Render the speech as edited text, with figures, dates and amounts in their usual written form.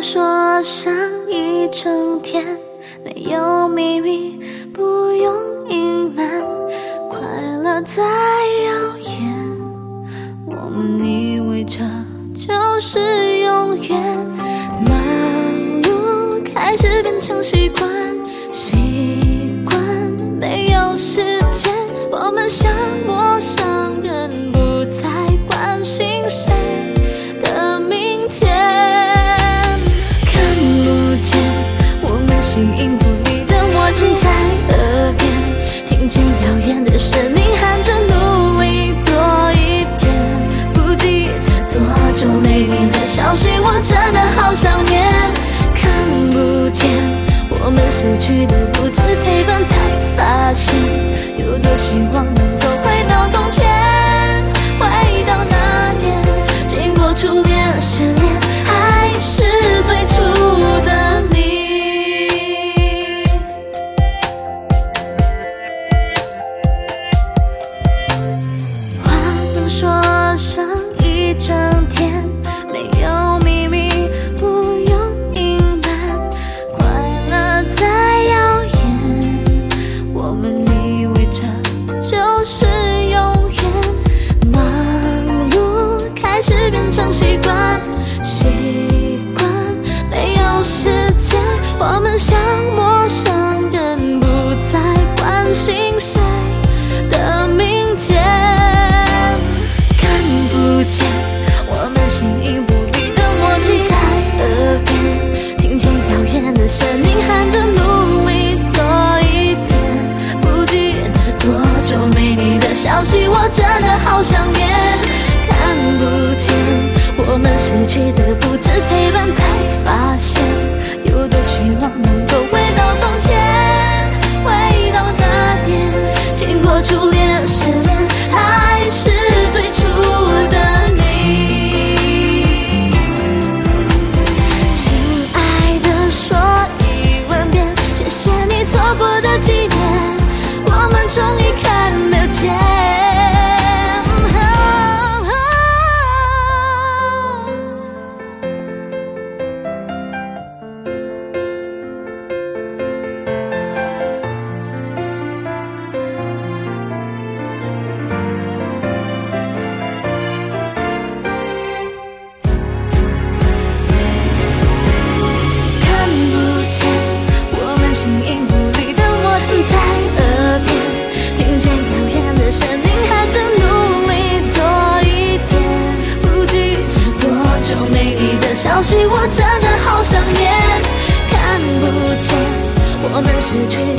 说上一整天，没有秘密，不用隐瞒，快乐在耀眼。我们以为这就是永远，忙碌开始变成习惯，习惯没有时间，我们像陌生人，不再关心谁的明天。形影不离的默契在耳边，听见遥远的声音喊着努力多一点。不记得多久没你的消息，我真的好想念。看不见我们失去的不止陪伴，才发现有多希望能够回到从前，回到那年，经过初恋失恋，还是最初的你。说上一整天，没有秘密，不用隐瞒，快乐在耀眼。我们以为这就是永远，忙碌开始变成习惯，习惯没有时间，我们像陌生人，不再关心谁的明天。我们形影不离的默契在耳边，听见遥远的声音喊着努力多一点。不记得多久没你的消息，我真的好想念。看不见我们失去的不止陪伴，才发现有多希望能够回到从前，回到那年，经过初恋失恋，还是最初的错过的纪念，我们终于看得见。看不见我们形影不离的默契在耳边，听见遥远的声音喊着努力多一点。不记得多久没你的消息，我真的好想念。看不见我们失去